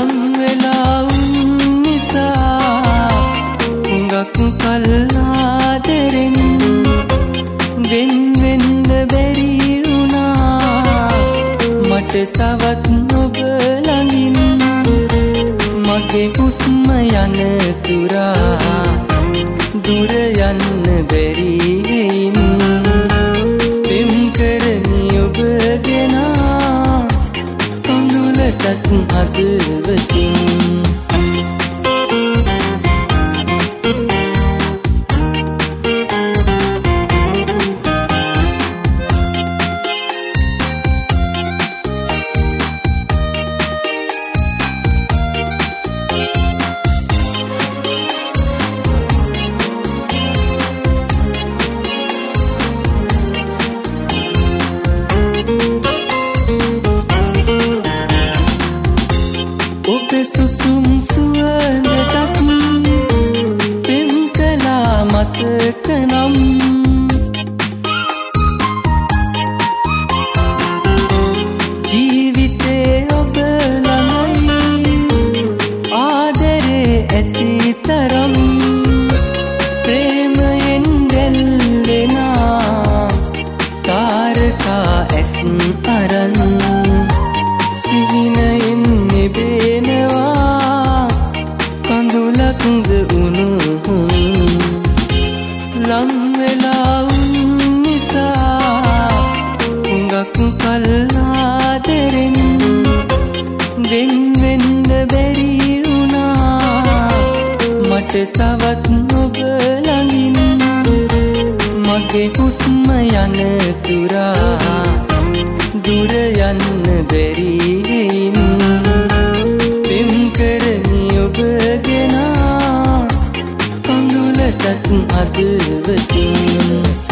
ලං වෙලා උන් නිසා හුඟක් කල්ලාදරෙන් වෙන් වෙන්න බැරි වුණා මට තවත් ඔබ ළඟින් මගේ හුස්ම යන තුරා දුර යන්න බැරි වෙයින් පෙම් කරමි ඔබ ගෙනා කඳුලටත් හදවතින් සුසුම් සුවඳටත් පෙම් කළා මතක නම් ජීවිතේ ඔබ ළඟයි ආදරේ ඇති තරම් ප්‍රේමයෙන් දෙල්ලෙනා තාරකා ඇස් අරන් සිහිනයෙන් නිබේනවා කඳුලක්ද උණුහුම් ලං වෙලා උන් නිසා හුඟක් කල්ලාදරෙන් වෙන් වෙන්න බැරි වුණා මට තවත් ඔබ ළඟින් මගේ හුස්ම යන තුරා දුර යන්න බැරි වෙයින් පෙම් කරමි ඔබ ගෙනා කඳුලටත් හදවතින්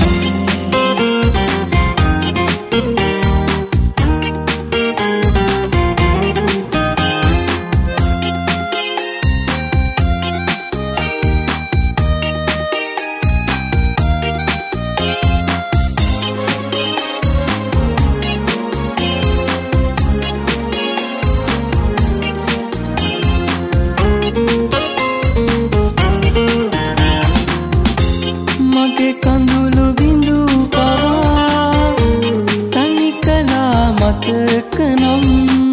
මගේ කඳුළු බිඳු පවා තනි කළා මතක නම්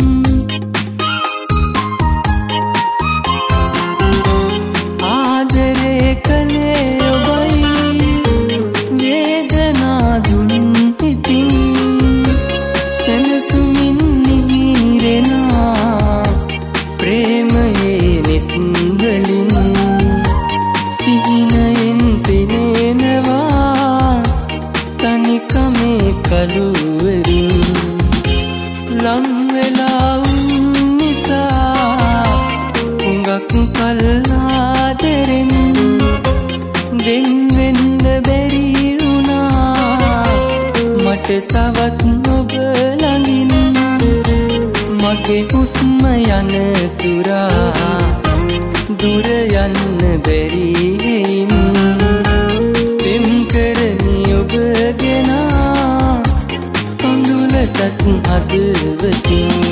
ආදරේ කළේ ඔබයි වේදනා දුන් ඉතින් සැනසුමින් නිහිරෙනා ප්‍රේමයේ නෙත් වලින් සිහිනයෙන් පෙනෙනවා තනිකමේ කළුවරින් ලං වෙලා උන් නිසා හුඟක් කල්ලාදරෙන් වෙන් වෙන්න බැරි වුණා මට තවත් ඔබ ළඟින් මගේ හුස්ම යන තුරා දුර යන්න බැරි වෙයින් පෙම් කරමි ඔබ ගෙනා කඳුලටත් හදවතින්